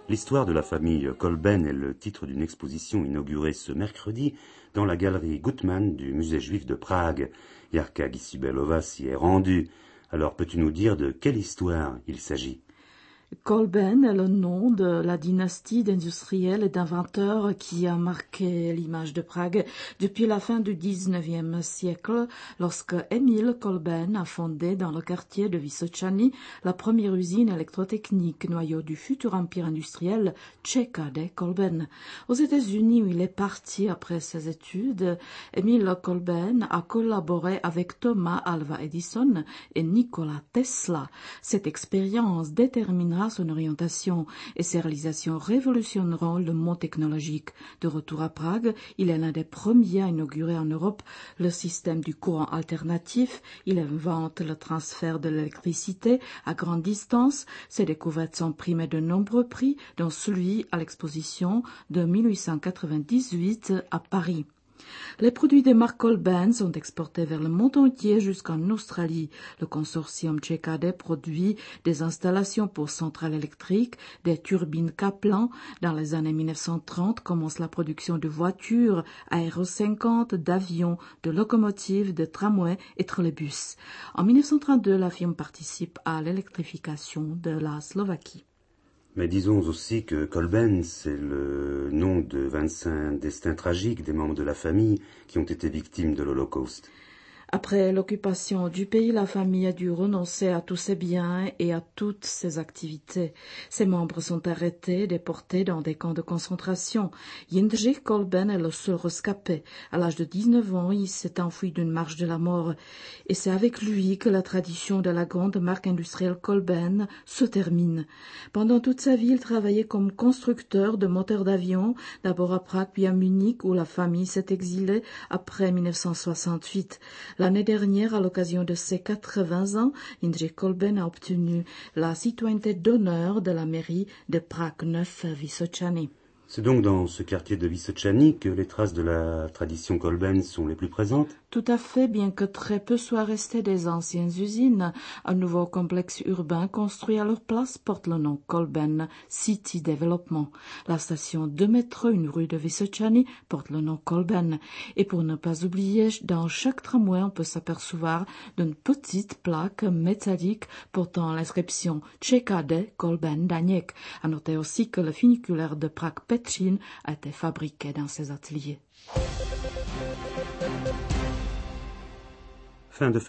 L'histoire de la famille Kolben est le titre d'une exposition inaugurée ce mercredi dans la galerie Gutmann du musée juif de Prague. Yarka Gisibelova s'y est rendue. Alors peux-tu nous dire de quelle histoire il s'agit ? Kolben est le nom de la dynastie d'industriels et d'inventeurs qui a marqué l'image de Prague depuis la fin du XIXe siècle, lorsque Emil Kolben a fondé dans le quartier de Vysočany la première usine électrotechnique, noyau du futur empire industriel ČKD Kolben. Aux États-Unis, où il est parti après ses études, Emil Kolben a collaboré avec Thomas Alva Edison et Nikola Tesla. Cette expérience déterminera son orientation et ses réalisations révolutionneront le monde technologique. De retour à Prague, il est l'un des premiers à inaugurer en Europe le système du courant alternatif. Il invente le transfert de l'électricité à grande distance. Ses découvertes sont primées de nombreux prix, dont celui à l'exposition de 1898 à Paris. Les produits des marques Kolben sont exportés vers le monde entier jusqu'en Australie. Le consortium ČKD produit des installations pour centrales électriques, des turbines Kaplan. Dans les années 1930 commence la production de voitures, Aero 50, d'avions, de locomotives, de tramways et trolleybus. En 1932, la firme participe à l'électrification de la Slovaquie. Mais disons aussi que Kolben, c'est le nom de 25 destins tragiques des membres de la famille qui ont été victimes de l'Holocauste. Après l'occupation du pays, la famille a dû renoncer à tous ses biens et à toutes ses activités. Ses membres sont arrêtés, déportés dans des camps de concentration. Jindřich Kolben est le seul rescapé. À l'âge de 19 ans, il s'est enfui d'une marche de la mort. Et c'est avec lui que la tradition de la grande marque industrielle Kolben se termine. Pendant toute sa vie, il travaillait comme constructeur de moteurs d'avion, d'abord à Prague puis à Munich, où la famille s'est exilée après 1968. L'année dernière, à l'occasion de ses 80 ans, Jindřich Kolben a obtenu la citoyenneté d'honneur de la mairie de Prague 9 Vysočany. C'est donc dans ce quartier de Vysočany que les traces de la tradition Kolben sont les plus présentes ? Tout à fait, bien que très peu soit resté des anciennes usines. Un nouveau complexe urbain construit à leur place porte le nom Kolben City Development. La station de métro, une rue de Vysočany, porte le nom Kolben. Et pour ne pas oublier, dans chaque tramway, on peut s'apercevoir d'une petite plaque métallique portant l'inscription ČKD Kolben Daněk. À noter aussi que le funiculaire de Prague Petřín a été fabriqué dans ces ateliers. Fin de